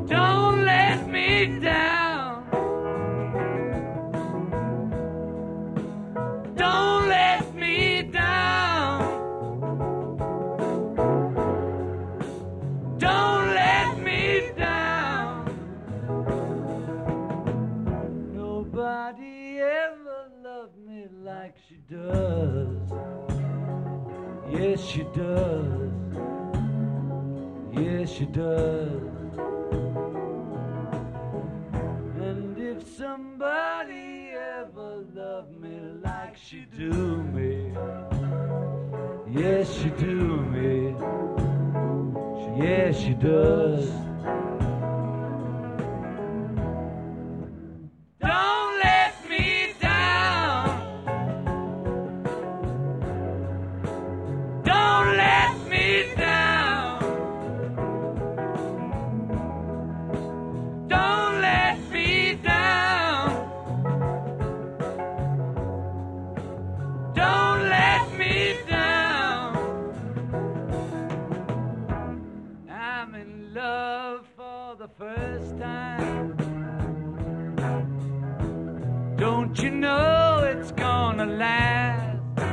Don't let me down. Don't let me down. Don't let me down. Nobody ever loved me like she does. Yes, she does. Yes, she does. And if somebody ever loved me like she do me, yes, she do me. Yes, she does. Don't let me down. Don't let me down. Don't let me down. Don't let me down. I'm in love for the first time. Don't you know it's gonna last?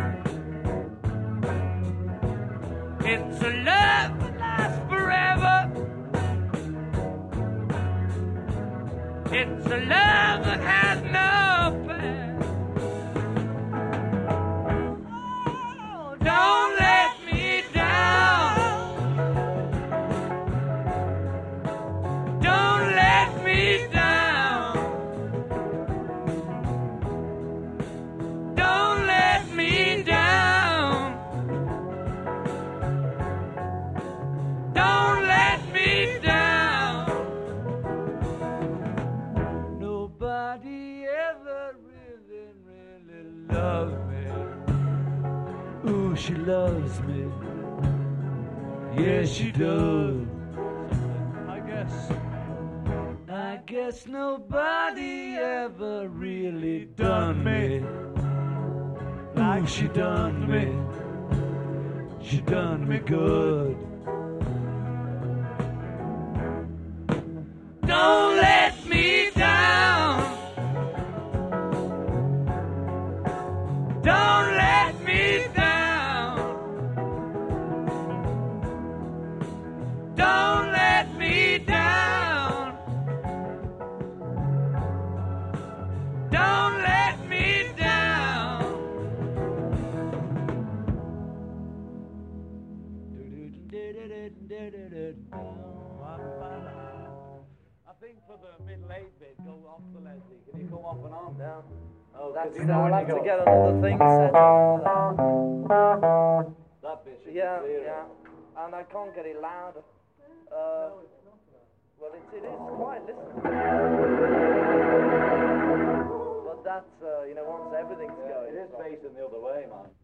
It's a love that lasts forever. It's a love that has no past. Oh, don't let me down. Don't let me down. Don't let me down. Don't let me down. Nobody ever really loved me. Ooh, she loves me. Yes, she does. I guess nobody ever really done me like she done me. She done me good. Don't let me down. Don't let me down. Don't let me down. Don't let me down. I think for the middle eight bit, go off the Leslie. Can you go off and on? Yeah. Oh, That's you know I'll when have you to go. get another thing set up for That bit should that. Yeah, be clear. yeah. And I can't get it louder. Well, it is quite listenable. But that's, once everything's going. It is facing the other way, man.